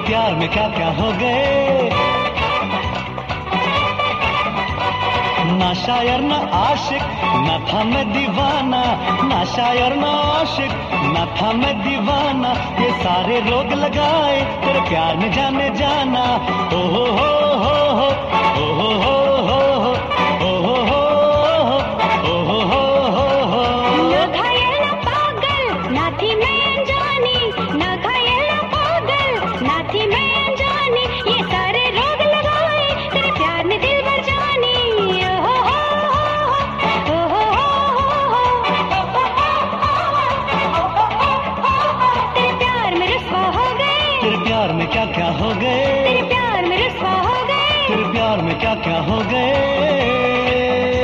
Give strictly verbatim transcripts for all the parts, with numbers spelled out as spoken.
प्यार में क्या क्या हो गए। ना शायर ना आशिक ना था मैं दीवाना, ना शायर ना आशिक ना था मैं दीवाना, ये सारे रोग लगाए तेरे प्यार में जाने जाना। ओ हो हो हो हो ओ हो हो हो ओ हो हो ओ हो हो हो। ना घायल ना पागल ना थी मैं अनजानी, ना घायल ना पागल ना थी मैं अनजानी, ये सारे रोग लगाए तेरे प्यार ने दिल भर जानी। तेरे प्यार में क्या क्या हो गए, तेरे प्यार में रुस्वा हो गए, तेरे प्यार में क्या क्या हो गए।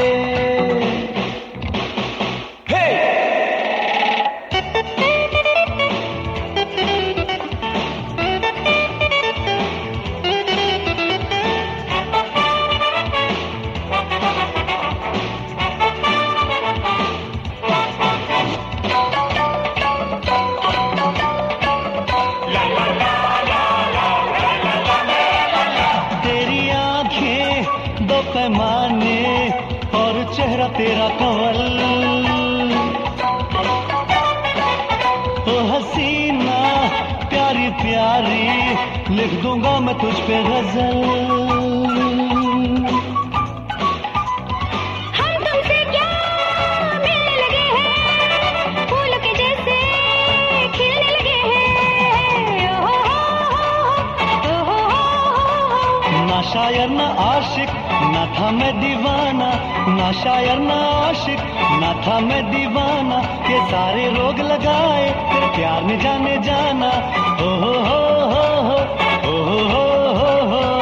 दो पैमाने और चेहरा तेरा कंवल, ओ हसीना प्यारी प्यारी लिख दूंगा मैं तुझ पे गजल। हम तुमसे क्या मिलने लगे हैं, फूल के जैसे खिलने लगे हैं। ओ हो हो हो, ना शायर ना आशिक ना था मैं दीवाना, ना शायर ना आशिक ना था मैं दीवाना, ये सारे रोग लगाए तेरे प्यार में जाने जाना। ओ हो हो हो हो ओ हो हो हो हो।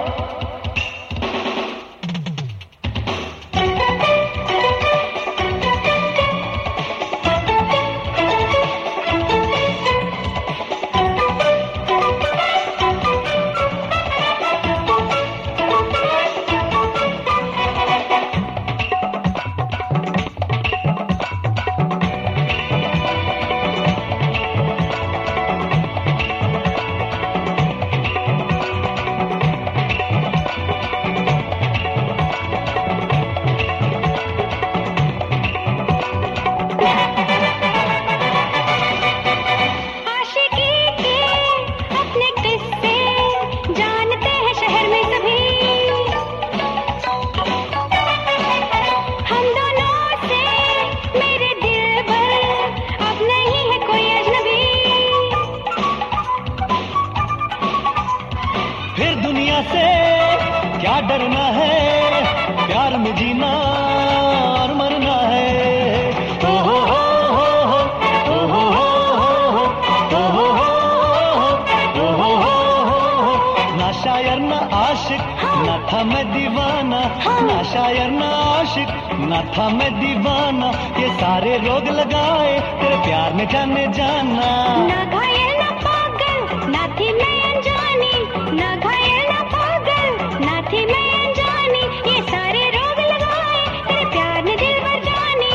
फिर दुनिया से क्या डरना है, प्यार में जीना और मरना है। ओ हो हो हो हो ओ हो हो हो ओ हो हो ओ हो हो। ना शायर ना आशिक ना था मैं दीवाना, ना शायर ना आशिक ना था मैं दीवाना, ये सारे रोग लगाए तेरे प्यार में जाने जाना। ना घायल ना पागल ना थी मैं अनजानी, ना घायल ना पागल ना थी मैं अनजानी, ये सारे रोग लगाए तेरे प्यार ने दिल भर जानी।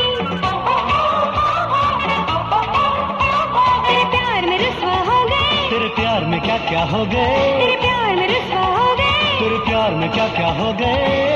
तेरे प्यार में रुस्वा हो गए, तेरे प्यार में क्या क्या हो गए, तेरे प्यार में रुस्वा हो गए, तेरे प्यार में क्या क्या हो गए।